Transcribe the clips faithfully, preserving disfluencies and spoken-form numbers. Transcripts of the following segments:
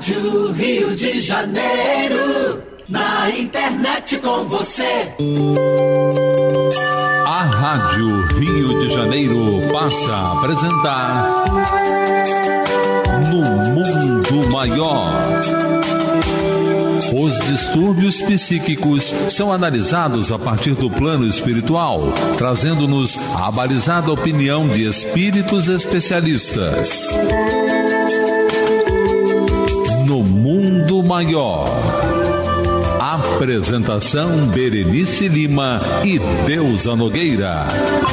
Rádio Rio de Janeiro, na internet com você. A Rádio Rio de Janeiro passa a apresentar No Mundo Maior. Os distúrbios psíquicos são analisados a partir do plano espiritual, trazendo-nos a abalizada opinião de espíritos especialistas. No Mundo Maior. Apresentação Berenice Lima e Deusa Nogueira.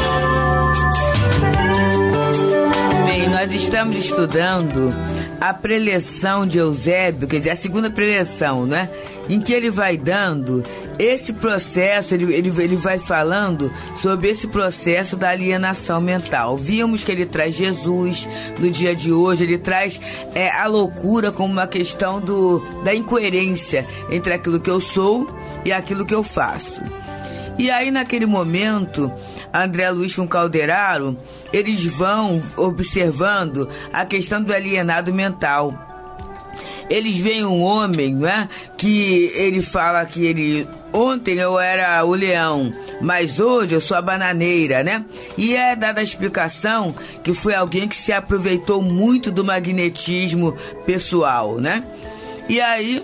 Bem, nós estamos estudando a preleção de Eusébio, quer dizer, a segunda preleção, né? Em que ele vai dando esse processo, ele, ele, ele vai falando sobre esse processo da alienação mental. Vimos que ele traz Jesus no dia de hoje, ele traz é, a loucura como uma questão do, da incoerência entre aquilo que eu sou e aquilo que eu faço. E aí, naquele momento, André Luiz com Calderaro, eles vão observando a questão do alienado mental. Eles veem um homem, né, que ele fala que ele... Ontem eu era o leão, mas hoje eu sou a bananeira, né? E é dada a explicação que foi alguém que se aproveitou muito do magnetismo pessoal, né? E aí...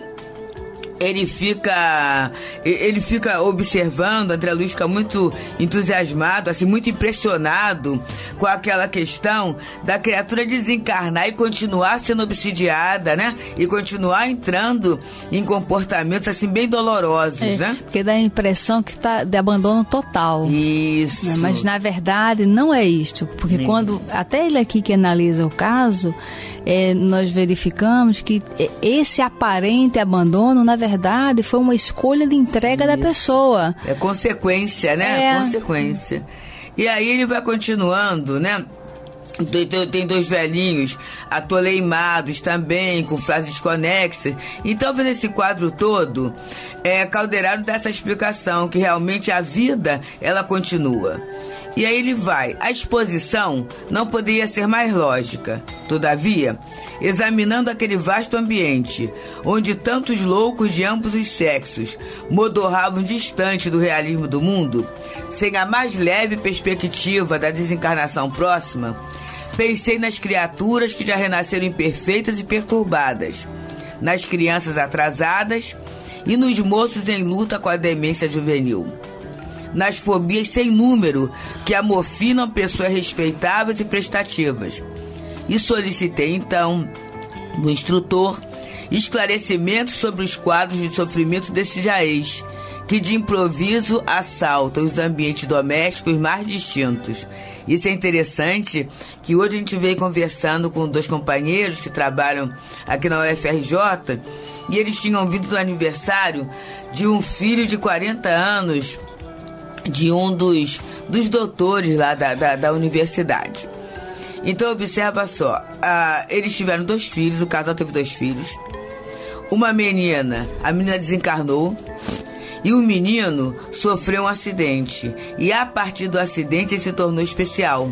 Ele fica, ele fica observando, André Luiz fica muito entusiasmado, assim, muito impressionado com aquela questão da criatura desencarnar e continuar sendo obsidiada, né? E continuar entrando em comportamentos, assim, bem dolorosos, é, né? Porque dá a impressão que tá de abandono total. Isso. Né? Mas, na verdade, não é isto. Porque Sim. quando, até ele aqui que analisa o caso, é, nós verificamos que esse aparente abandono, na verdade, verdade, foi uma escolha de entrega Isso. da pessoa. É consequência, né? É. Consequência. E aí ele vai continuando, né? Tem, tem dois velhinhos atoleimados também, com frases conexas. Então, vendo esse quadro todo, é, Calderaro dá essa explicação, que realmente a vida, ela continua. E aí ele vai. A exposição não poderia ser mais lógica. Todavia, examinando aquele vasto ambiente, onde tantos loucos de ambos os sexos modorravam distante do realismo do mundo, sem a mais leve perspectiva da desencarnação próxima, pensei nas criaturas que já renasceram imperfeitas e perturbadas, nas crianças atrasadas e nos moços em luta com a demência juvenil, nas fobias sem número que amofinam pessoas respeitáveis e prestativas. E solicitei, então, do instrutor, esclarecimentos sobre os quadros de sofrimento desse jaez, que de improviso assaltam os ambientes domésticos mais distintos. Isso é interessante, que hoje a gente veio conversando com dois companheiros que trabalham aqui na U F R J, e eles tinham vindo do aniversário de um filho de quarenta anos, de um dos, dos doutores lá da, da, da universidade. Então, observa só, ah, eles tiveram dois filhos, o casal teve dois filhos. Uma menina, a menina desencarnou, e o menino sofreu um acidente. E a partir do acidente ele se tornou especial.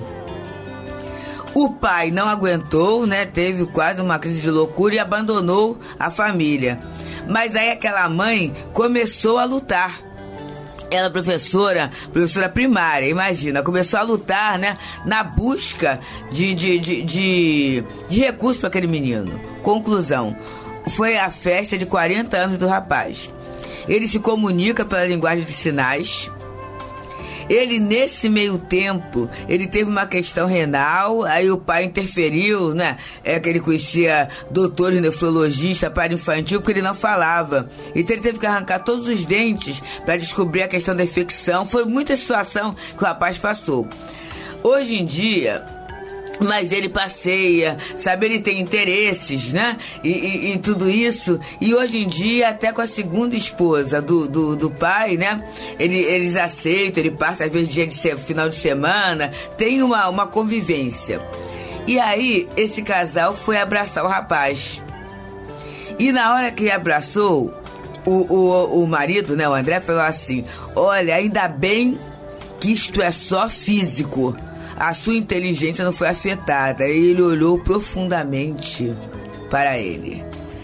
O pai não aguentou, né? Teve quase uma crise de loucura e abandonou a família. Mas aí aquela mãe começou a lutar. Ela, professora, professora primária, imagina, começou a lutar, né, na busca de, de, de, de, de recursos para aquele menino. Conclusão, foi a festa de quarenta anos do rapaz. Ele se comunica pela linguagem de sinais. Ele, nesse meio tempo, ele teve uma questão renal, aí o pai interferiu, né? É que ele conhecia doutores nefrologista para infantil, porque ele não falava. Então ele teve que arrancar todos os dentes para descobrir a questão da infecção. Foi muita situação que o rapaz passou. Hoje em dia... Mas ele passeia, sabe, ele tem interesses, né, e, e, e tudo isso, e hoje em dia, até com a segunda esposa do, do, do pai, né, ele, eles aceitam, ele passa às vezes dia de se, final de semana, tem uma, uma convivência. E aí, esse casal foi abraçar o rapaz, e na hora que abraçou, o, o, o marido, né, o André, falou assim, olha, ainda bem que isto é só físico, a sua inteligência não foi afetada. E ele olhou profundamente para ele.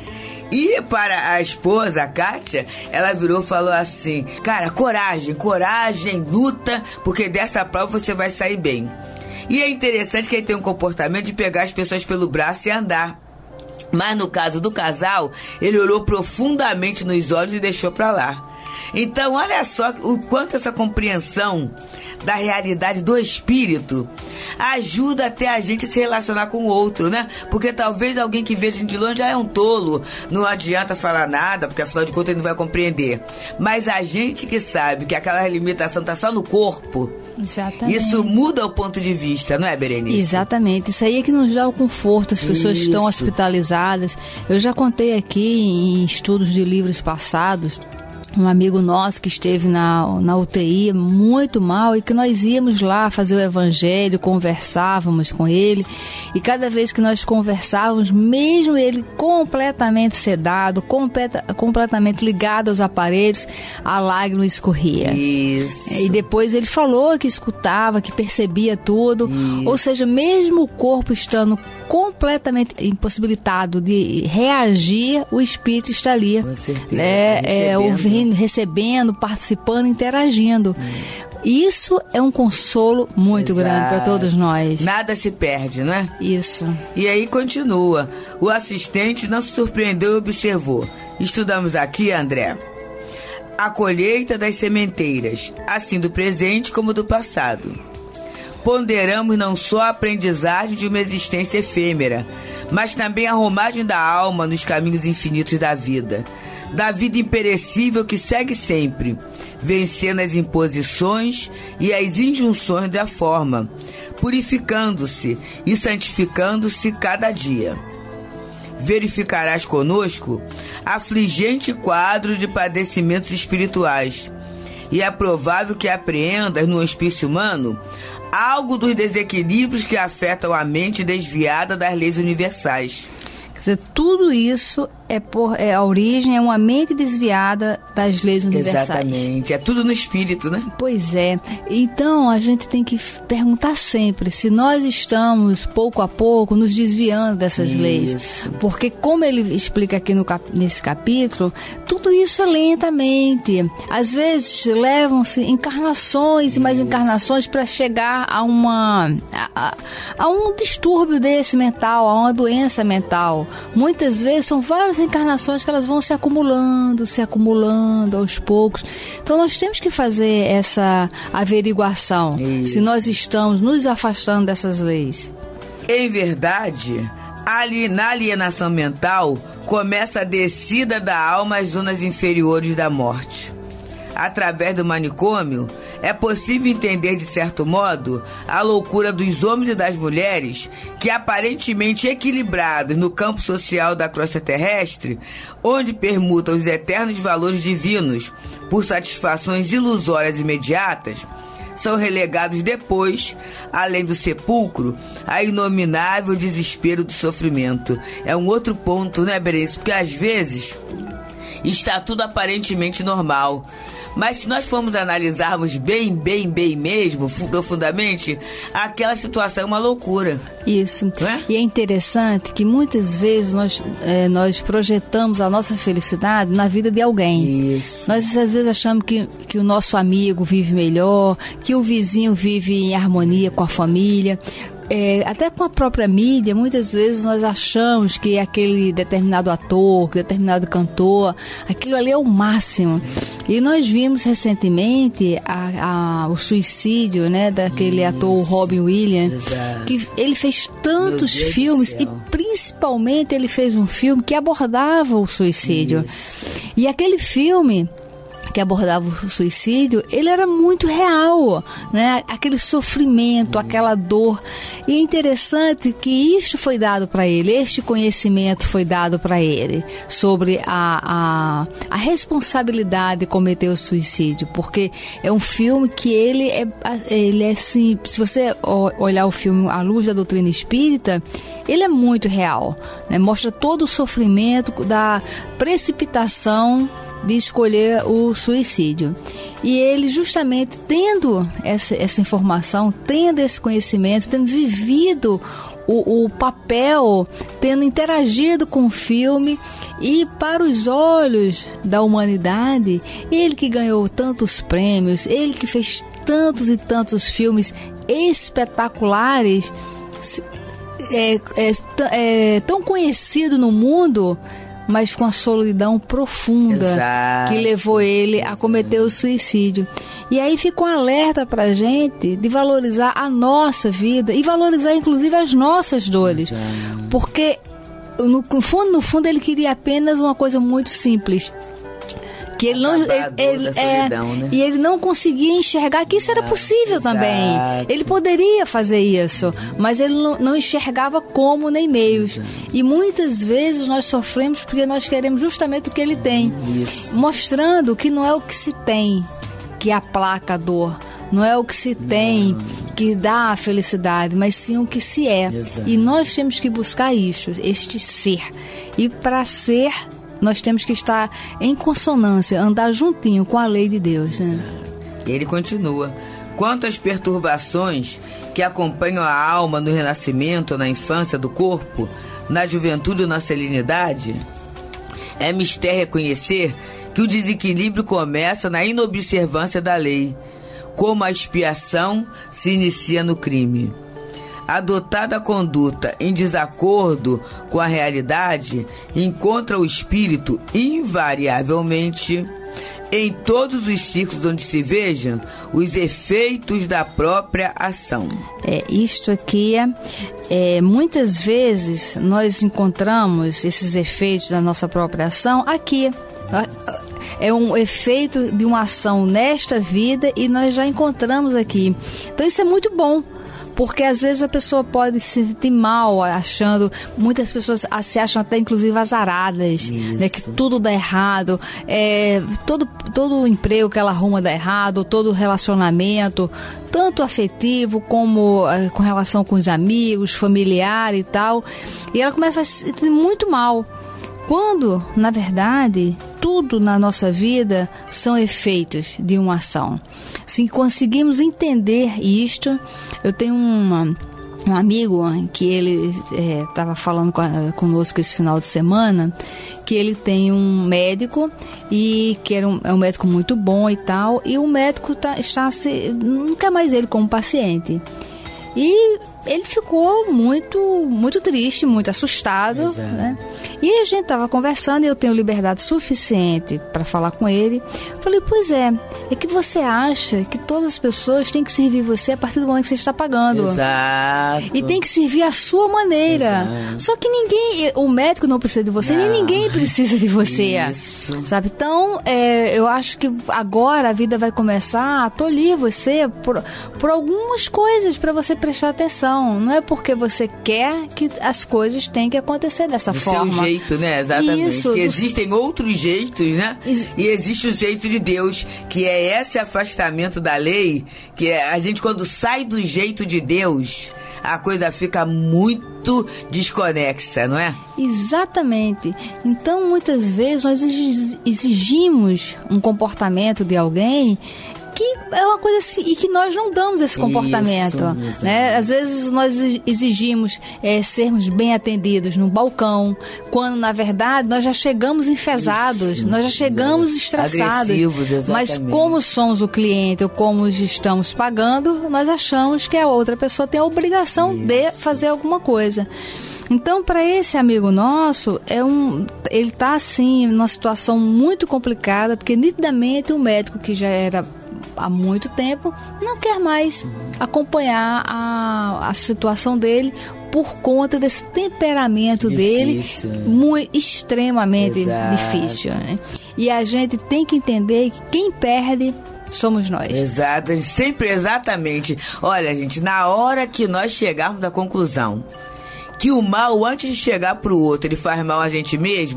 E para a esposa, a Kátia, ela virou e falou assim: cara, coragem, coragem, luta, porque dessa prova você vai sair bem. E é interessante que ele tem um comportamento de pegar as pessoas pelo braço e andar. Mas no caso do casal, ele olhou profundamente nos olhos e deixou pra lá. Então, olha só o quanto essa compreensão da realidade do espírito ajuda até a gente a se relacionar com o outro, né? Porque talvez alguém que veja de longe já é um tolo, não adianta falar nada, porque afinal de contas ele não vai compreender. Mas a gente que sabe que aquela limitação tá só no corpo, exatamente, isso muda o ponto de vista, não é, Berenice? Exatamente, isso aí é que nos dá o conforto, as pessoas isso. estão hospitalizadas. Eu já contei aqui em estudos de livros passados, um amigo nosso que esteve na, na U T I muito mal e que nós íamos lá fazer o evangelho, conversávamos com ele, e cada vez que nós conversávamos, mesmo ele completamente sedado, completa, completamente ligado aos aparelhos, a lágrima escorria. Isso. E depois ele falou que escutava, que percebia tudo. Isso. Ou seja, mesmo o corpo estando completamente impossibilitado de reagir, o espírito está ali. Com certeza. É, é, ouvindo, recebendo, participando, interagindo. Hum. Isso é um consolo muito Exato. grande para todos nós. Nada se perde, não é? Isso. E aí continua. O assistente não se surpreendeu e observou. Estudamos aqui, André, a colheita das sementeiras, assim do presente como do passado. Ponderamos não só a aprendizagem de uma existência efêmera, mas também a romagem da alma nos caminhos infinitos da vida. Da vida imperecível que segue sempre, vencendo as imposições e as injunções da forma, purificando-se e santificando-se cada dia. Verificarás conosco afligente quadro de padecimentos espirituais, e é provável que apreendas no hospício humano algo dos desequilíbrios que afetam a mente desviada das leis universais. Quer dizer, tudo isso é, por, é a origem, é uma mente desviada das leis universais. Exatamente, é tudo no espírito, né? Pois é. Então, a gente tem que perguntar sempre se nós estamos, pouco a pouco, nos desviando dessas isso. leis. Porque, como ele explica aqui no cap, nesse capítulo, tudo isso é lentamente. Às vezes, levam-se encarnações e mais encarnações para chegar a, uma, a, a, a um distúrbio desse mental, a uma doença mental. Muitas vezes, são várias encarnações que elas vão se acumulando, se acumulando aos poucos. Então nós temos que fazer essa averiguação, isso. se nós estamos nos afastando dessas leis. Em verdade, ali na alienação mental começa a descida da alma às zonas inferiores da morte. Através do manicômio, é possível entender, de certo modo, a loucura dos homens e das mulheres que, aparentemente equilibrados no campo social da crosta terrestre, onde permutam os eternos valores divinos por satisfações ilusórias imediatas, são relegados depois, além do sepulcro, a inominável desespero do sofrimento. É um outro ponto, né, Berenice? Porque às vezes está tudo aparentemente normal. Mas se nós formos analisarmos bem, bem, bem mesmo, profundamente, aquela situação é uma loucura. Isso. É? E é interessante que muitas vezes nós, é, nós projetamos a nossa felicidade na vida de alguém. Isso. Nós às vezes achamos que, que o nosso amigo vive melhor, que o vizinho vive em harmonia com a família. É, até com a própria mídia, muitas vezes nós achamos que aquele determinado ator, determinado cantor, aquilo ali é o máximo. E nós vimos recentemente a, a, o suicídio, né, daquele Isso. ator Robin Williams, Exato. que ele fez tantos filmes e principalmente ele fez um filme que abordava o suicídio. Isso. E aquele filme que abordava o suicídio, ele era muito real, né? Aquele sofrimento, uhum. aquela dor. E é interessante que isso foi dado para ele, este conhecimento foi dado para ele sobre a, a, a responsabilidade de cometer o suicídio, porque é um filme que ele é, ele é assim, se você olhar o filme à luz da doutrina espírita, ele é muito real, né? Mostra todo o sofrimento da precipitação de escolher o suicídio. E ele, justamente tendo essa, essa informação, tendo esse conhecimento, tendo vivido o, o papel tendo interagido com o filme, e para os olhos da humanidade, ele que ganhou tantos prêmios, ele que fez tantos e tantos filmes espetaculares, é, é, é tão conhecido no mundo, mas com a solidão profunda. Exato. Que levou ele a cometer o suicídio. E aí fica um alerta pra gente de valorizar a nossa vida e valorizar inclusive as nossas dores. Exato. Porque no fundo, no fundo ele queria apenas uma coisa muito simples. Que ele não, ele, ele, é, solidão, né? E ele não conseguia enxergar que isso era possível. Exato. Também. Ele poderia fazer isso, uhum. mas ele não, não enxergava como nem meios. Exato. E muitas vezes nós sofremos porque nós queremos justamente o que ele tem, isso. mostrando que não é o que se tem que aplaca a dor, não é o que se tem não. que dá a felicidade, mas sim o que se é. Exato. E nós temos que buscar isso, este ser. E para ser, nós temos que estar em consonância, andar juntinho com a lei de Deus. Né? E ele continua. Quanto às perturbações que acompanham a alma no renascimento, na infância do corpo, na juventude ou na serenidade, é mistério reconhecer que o desequilíbrio começa na inobservância da lei, como a expiação se inicia no crime. Adotada a conduta em desacordo com a realidade, encontra o espírito invariavelmente em todos os ciclos onde se vejam os efeitos da própria ação. É, isto aqui, é, é, muitas vezes nós encontramos esses efeitos da nossa própria ação aqui. É um efeito de uma ação nesta vida e nós já encontramos aqui. Então isso é muito bom. Porque às vezes a pessoa pode se sentir mal, achando, muitas pessoas se acham até inclusive azaradas, né, que tudo dá errado, é, todo, todo emprego que ela arruma dá errado, todo relacionamento, tanto afetivo como é, com relação com os amigos, familiar e tal, e ela começa a se sentir muito mal. Quando, na verdade, tudo na nossa vida são efeitos de uma ação. Se conseguimos entender isto, eu tenho uma, um amigo que ele estava é, falando com a, conosco esse final de semana, que ele tem um médico, e que era um, é um médico muito bom e tal, e o médico tá, está se, não quer mais ele como paciente. E ele ficou muito, muito triste, muito assustado, né? E a gente estava conversando e eu tenho liberdade suficiente para falar com ele. Falei, pois é, é que você acha que todas as pessoas têm que servir você a partir do momento que você está pagando. Exato. E tem que servir à sua maneira. Exato. Só que ninguém, o médico não precisa de você, não. Nem ninguém precisa de você. Isso. Sabe? Então, é, eu acho que agora a vida vai começar a tolir você por, por algumas coisas para você prestar atenção. Não é porque você quer que as coisas têm que acontecer dessa do forma. Do seu jeito, né? Exatamente. Isso, que existem do... outros jeitos, né? Ex- e existe o jeito de Deus, que é esse afastamento da lei, que é a gente quando sai do jeito de Deus, a coisa fica muito desconexa, não é? Exatamente. Então, muitas vezes nós exigimos um comportamento de alguém que é uma coisa assim, e que nós não damos esse comportamento, isso, né? Às vezes nós exigimos é, sermos bem atendidos no balcão, quando na verdade nós já chegamos enfesados, isso, nós já chegamos estressados, mas como somos o cliente ou como estamos pagando, nós achamos que a outra pessoa tem a obrigação isso. de fazer alguma coisa. Então, para esse amigo nosso, é um, ele está assim, numa situação muito complicada, porque nitidamente o médico que já era há muito tempo não quer mais acompanhar a, a situação dele por conta desse temperamento difícil, dele muito, extremamente Exato. difícil, né? E a gente tem que entender que quem perde somos nós. Exato, sempre exatamente. Olha, gente, na hora que nós chegarmos à conclusão que o mal, antes de chegar pro outro, ele faz mal a gente mesmo,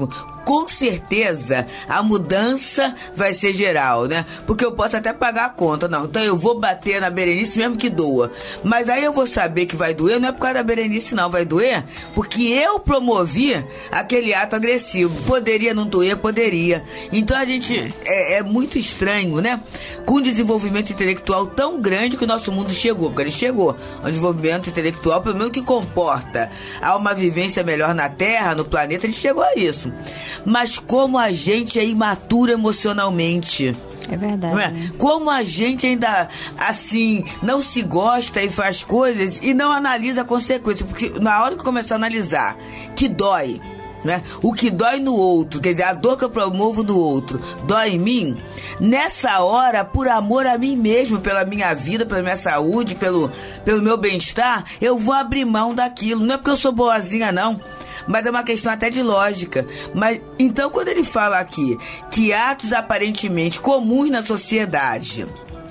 com certeza a mudança vai ser geral, né? Porque eu posso até pagar a conta, não. Então eu vou bater na Berenice mesmo que doa. Mas aí eu vou saber que vai doer, não é por causa da Berenice não, vai doer porque eu promovi aquele ato agressivo. Poderia não doer? Poderia. Então a gente é, é muito estranho, né? Com um desenvolvimento intelectual tão grande que o nosso mundo chegou, porque ele chegou. Um desenvolvimento intelectual, pelo menos que comporta a uma vivência melhor na Terra, no planeta, ele chegou a isso. Mas como a gente é imaturo emocionalmente. É verdade. Não é? Como a gente ainda, assim, não se gosta e faz coisas e não analisa a consequência. Porque na hora que começar a analisar que dói, né? O que dói no outro, quer dizer, a dor que eu promovo no outro dói em mim, nessa hora, por amor a mim mesmo, pela minha vida, pela minha saúde, pelo, pelo meu bem-estar, eu vou abrir mão daquilo. Não é porque eu sou boazinha, não, mas é uma questão até de lógica. Mas então, quando ele fala aqui que atos aparentemente comuns na sociedade,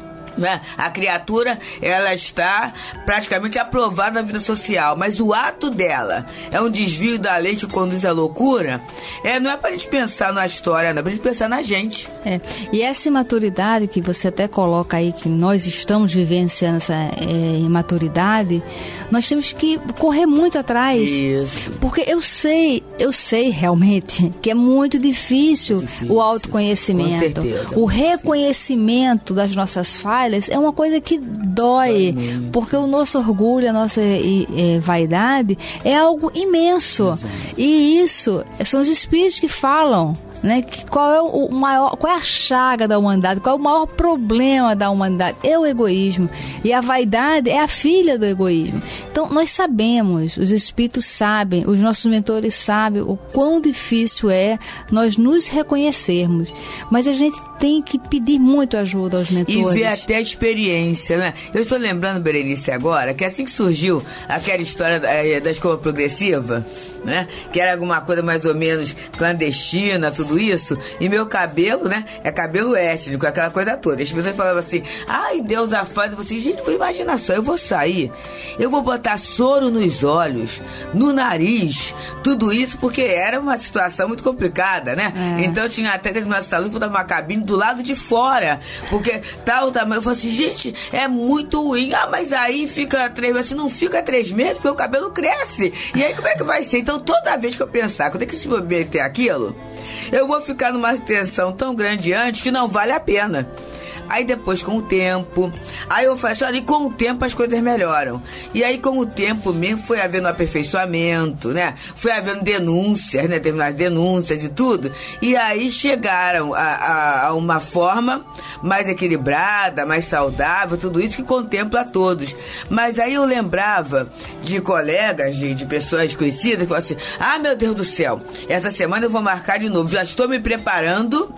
né? A criatura, ela está praticamente aprovada na vida social, mas o ato dela é um desvio da lei que conduz à loucura, é, não é pra gente pensar na história, não, é pra gente pensar na gente. É. E essa imaturidade que você até coloca aí, que nós estamos vivenciando essa é, imaturidade, nós temos que correr muito atrás. Isso. Porque eu sei, eu sei realmente que é muito difícil, é difícil. O autoconhecimento, o reconhecimento das nossas falhas é uma coisa que dói, dói porque o nosso orgulho, a nossa e, e, vaidade é algo imenso. Exato. E isso são os espíritos que falam, né? Qual é o maior, qual é a chaga da humanidade, qual é o maior problema da humanidade? É o egoísmo. E a vaidade é a filha do egoísmo. Então nós sabemos, os espíritos sabem, os nossos mentores sabem o quão difícil é nós nos reconhecermos. Mas a gente tem que pedir muito ajuda aos mentores. E ver até a experiência, né? Eu estou lembrando, Berenice, agora, que assim que surgiu aquela história da, da escola progressiva, né? Que era alguma coisa mais ou menos clandestina, tudo isso, e meu cabelo, né? É cabelo étnico, aquela coisa toda. As pessoas falavam assim, ai, Deus a faz. Eu falei assim, gente, imagina só, eu vou sair, eu vou botar soro nos olhos, no nariz, tudo isso, porque era uma situação muito complicada, né? É. Então tinha até dentro da saúde, botar uma cabine do lado de fora, porque tal tamanho. Eu falei assim, gente, é muito ruim. Ah, mas aí fica três meses. Não fica três meses, porque o cabelo cresce. E aí como é que vai ser? Então toda vez que eu pensar que eu tenho que se submeter àquilo, eu vou ficar numa tensão tão grande antes que não vale a pena. Aí depois, com o tempo, aí eu falei assim, olha, e com o tempo as coisas melhoram. E aí com o tempo mesmo foi havendo aperfeiçoamento, né? Foi havendo denúncias, né? Determinadas denúncias e tudo. E aí chegaram a, a, a uma forma mais equilibrada, mais saudável, tudo isso que contempla a todos. Mas aí eu lembrava de colegas, de, de pessoas conhecidas, que falavam assim, ah, meu Deus do céu, essa semana eu vou marcar de novo, já estou me preparando.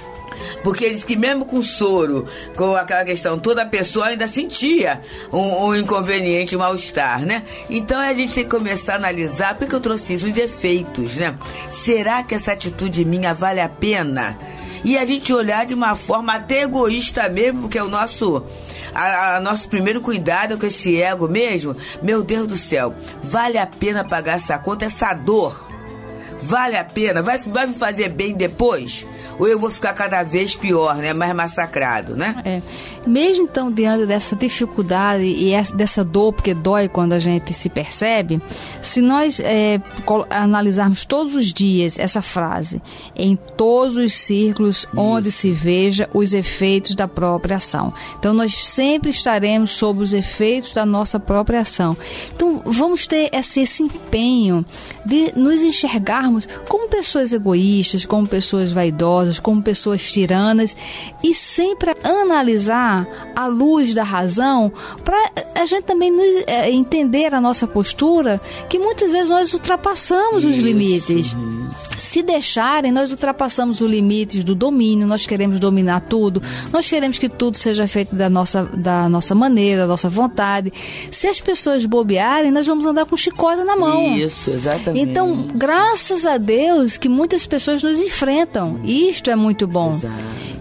Porque eles que mesmo com soro, com aquela questão, toda a pessoa ainda sentia um, um inconveniente, um mal-estar, né? Então a gente tem que começar a analisar, por que eu trouxe isso, os efeitos, né? Será que essa atitude minha vale a pena? E a gente olhar de uma forma até egoísta mesmo, porque é o nosso... A, a nosso primeiro cuidado com esse ego mesmo. Meu Deus do céu, vale a pena pagar essa conta, essa dor? Vale a pena? Vai, vai me fazer bem depois? Ou eu vou ficar cada vez pior, né? Mais massacrado, né? É. Mesmo então, diante dessa dificuldade e essa, dessa dor, porque dói quando a gente se percebe, se nós é, analisarmos todos os dias essa frase, em todos os círculos Isso. onde se veja os efeitos da própria ação. Então, nós sempre estaremos sob os efeitos da nossa própria ação. Então, vamos ter esse, esse empenho de nos enxergarmos como pessoas egoístas, como pessoas vaidosas, como pessoas tiranas, e sempre analisar à luz da razão para a gente também nos, é, entender a nossa postura, que muitas vezes nós ultrapassamos os limites. Se deixarem, nós ultrapassamos os limites do domínio, nós queremos dominar tudo, nós queremos que tudo seja feito da nossa, da nossa maneira, da nossa vontade. Se as pessoas bobearem, nós vamos andar com chicote na mão. Isso, exatamente. Então, graças a Deus que muitas pessoas nos enfrentam. Isto é muito bom. Exato.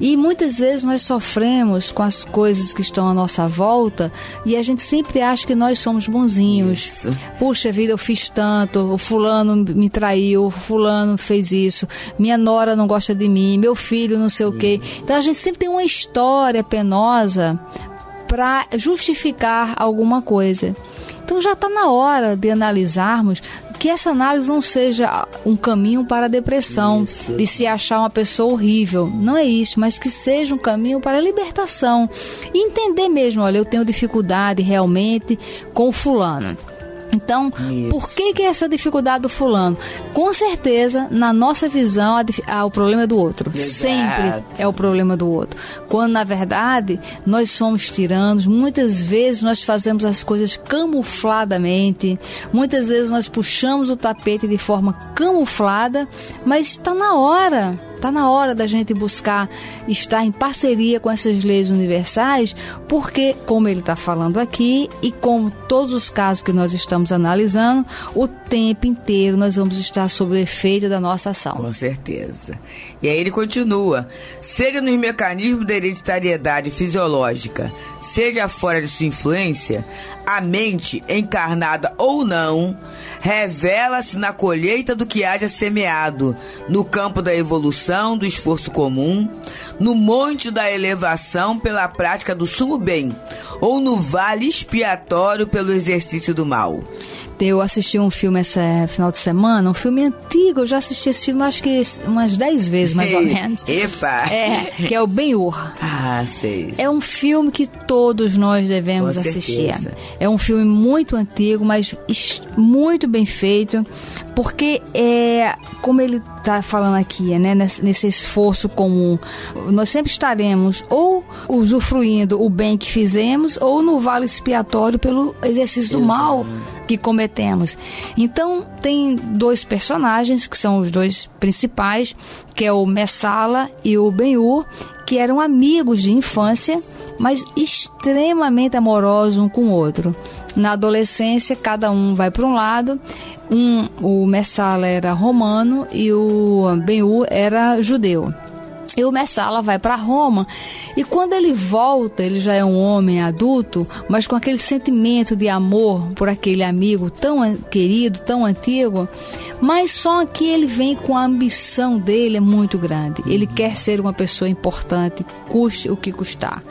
E muitas vezes nós sofremos com as coisas que estão à nossa volta e a gente sempre acha que nós somos bonzinhos. Isso. Puxa vida, eu fiz tanto, o fulano me traiu, o fulano fez isso, minha nora não gosta de mim, meu filho não sei o quê. Então a gente sempre tem uma história penosa para justificar alguma coisa. Então já está na hora de analisarmos que essa análise não seja um caminho para a depressão, isso. de se achar uma pessoa horrível. Não é isso, mas que seja um caminho para a libertação. E entender mesmo, olha, eu tenho dificuldade realmente com o fulano. Então, isso. por que que é essa dificuldade do fulano? Com certeza, na nossa visão, a, a, o problema é do outro. Exato. Sempre é o problema do outro. Quando, na verdade, nós somos tiranos, muitas vezes nós fazemos as coisas camufladamente, muitas vezes nós puxamos o tapete de forma camuflada, mas está na hora... Está na hora da gente buscar estar em parceria com essas leis universais, porque, como ele está falando aqui, e como todos os casos que nós estamos analisando, o tempo inteiro nós vamos estar sob o efeito da nossa ação. Com certeza. E aí ele continua: seja nos mecanismos da hereditariedade fisiológica, seja fora de sua influência, a mente, encarnada ou não, revela-se na colheita do que haja semeado, no campo da evolução, do esforço comum, no monte da elevação pela prática do sumo bem, ou no vale expiatório pelo exercício do mal. Eu assisti um filme esse final de semana, um filme antigo, eu já assisti esse filme acho que umas dez vezes, mais ou menos. Epa! É, que é o Ben-Hur. Ah, sei. É um filme que todos nós devemos assistir. É um filme muito antigo, mas muito bem feito, porque é, como ele está falando aqui, né, nesse, nesse esforço comum, nós sempre estaremos ou usufruindo o bem que fizemos ou no vale expiatório pelo exercício do mal que cometemos. Então tem dois personagens que são os dois principais, que é o Messala e o Ben-Hur, que eram amigos de infância, mas extremamente amorosos um com o outro. Na adolescência, cada um vai para um lado. Um, o Messala era romano e o Ben-Hur era judeu. E o Messala vai para Roma, e quando ele volta, ele já é um homem adulto, mas com aquele sentimento de amor por aquele amigo tão querido, tão antigo, mas só que ele vem com a ambição dele é muito grande. Ele quer ser uma pessoa importante, custe o que custar.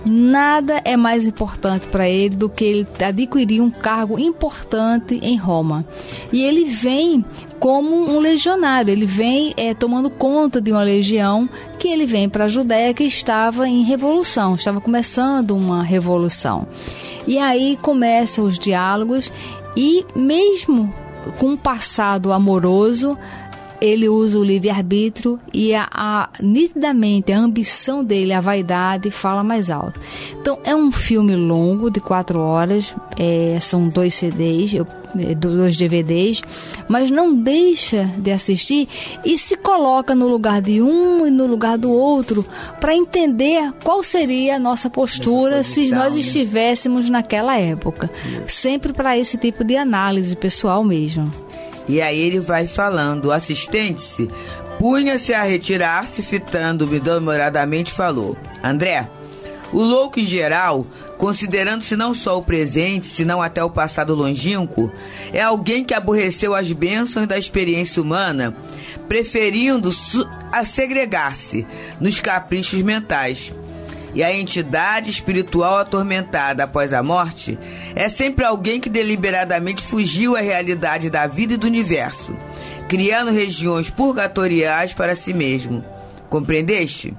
Nada é mais importante para ele do que ele adquirir um cargo importante em Roma. E ele vem como um legionário, ele vem é, tomando conta de uma legião que ele vem para a Judéia, que estava em revolução, estava começando uma revolução. E aí começam os diálogos, e mesmo com um passado amoroso, ele usa o livre-arbítrio e a, a, nitidamente a ambição dele, a vaidade, fala mais alto. Então é um filme longo, de quatro horas, é, são dois C Ds, eu, dois D V Ds, mas não deixa de assistir e se coloca no lugar de um e no lugar do outro para entender qual seria a nossa postura posição, se nós estivéssemos, né, naquela época. Isso. Sempre para esse tipo de análise pessoal mesmo. E aí ele vai falando, o assistente-se punha-se a retirar-se, fitando-me demoradamente, falou: André, o louco em geral, considerando-se não só o presente, senão até o passado longínquo, é alguém que aborreceu as bênçãos da experiência humana, preferindo a segregar-se nos caprichos mentais. E a entidade espiritual atormentada após a morte é sempre alguém que deliberadamente fugiu à realidade da vida e do universo, criando regiões purgatoriais para si mesmo. Compreendeste?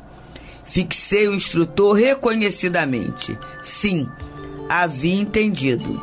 Fixei o instrutor reconhecidamente. Sim, havia entendido.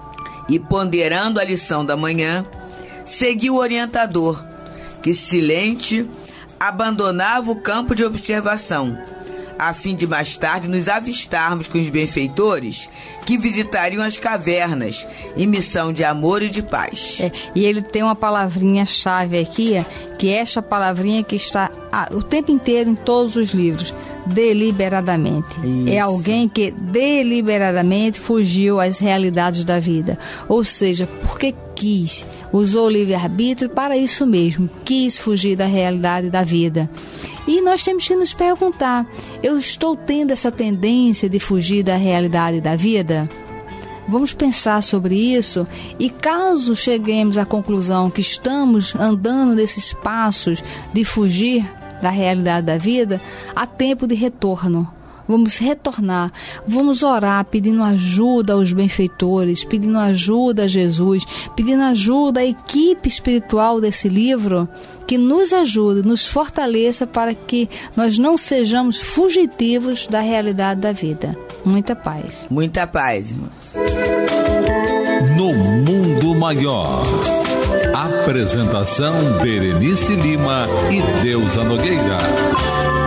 E ponderando a lição da manhã, segui o orientador, que silente abandonava o campo de observação, a fim de mais tarde nos avistarmos com os benfeitores que visitariam as cavernas em missão de amor e de paz. É, e ele tem uma palavrinha-chave aqui, que é esta palavrinha que está ah, o tempo inteiro em todos os livros: deliberadamente. Isso. É alguém que deliberadamente fugiu às realidades da vida. Ou seja, porque quis, usou o livre-arbítrio para isso mesmo, quis fugir da realidade da vida. E nós temos que nos perguntar: eu estou tendo essa tendência de fugir da realidade da vida? Vamos pensar sobre isso, e caso cheguemos à conclusão que estamos andando nesses passos de fugir da realidade da vida, há tempo de retorno. Vamos retornar, vamos orar pedindo ajuda aos benfeitores, pedindo ajuda a Jesus, pedindo ajuda à equipe espiritual desse livro, que nos ajude, nos fortaleça para que nós não sejamos fugitivos da realidade da vida. Muita paz. Muita paz, irmão. No Mundo Maior. Apresentação Berenice Lima e Deusa Nogueira.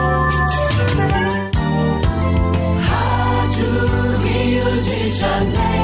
Rádio Rio de Janeiro.